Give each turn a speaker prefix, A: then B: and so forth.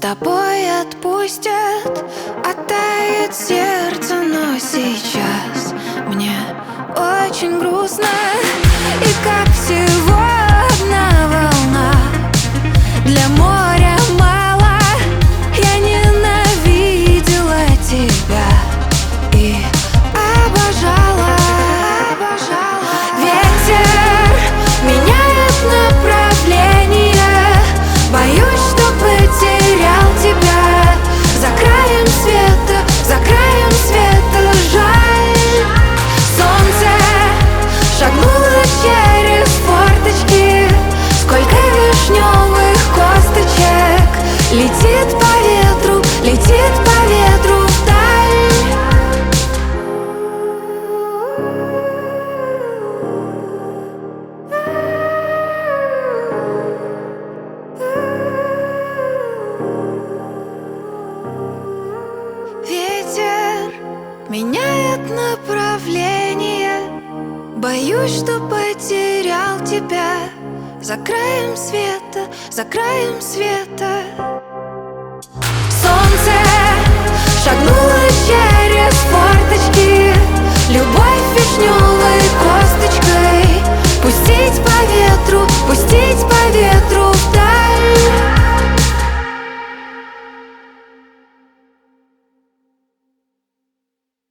A: тобой отпустят, оттает сердце, но сейчас мне очень грустно. И как всего одна волна, для моря мало. Я ненавидела тебя и обожала. Ветер меняет направление, боюсь, что потерял тебя. За краем света, за краем света, жаль. Солнце шагнуло через форточки, сколько вишневых косточек. Летит по ветру, летит по ветру вдаль. Ветер меняет направление, боюсь, что потерял тебя. За краем света, за краем света. Солнце шагнуло через форточки, любовь вишневой косточкой. Пустить по ветру, пустить